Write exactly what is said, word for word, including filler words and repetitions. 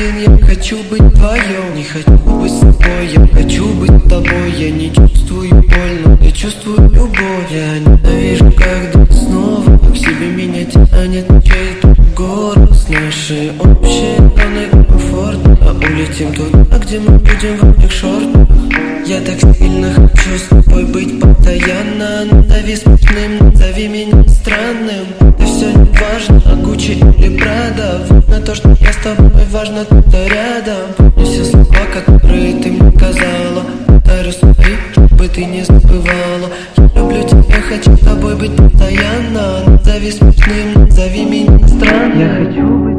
один, я хочу быть твоем. Не хочу быть с тобой, я хочу быть с тобой. Я не чувствую боль, но я чувствую любовь. Я ненавижу, когда снова к себе меня тянет чей-то голос. Наши общие зоны комфорта, а улетим туда, где мы будем в одних шортах. Я так сильно хочу с тобой быть постоянно. Назови смешным, назови меня странным. Да все не важно, Гуччи или Прада. Важно то, что я с тобой, важно кто-то рядом. Помни все слова, которые ты мне сказала. Повторю свои, чтобы ты не забывала. Я люблю тебя, хочу с тобой быть постоянно. Назови смешным, назови меня странным. Я хочу быть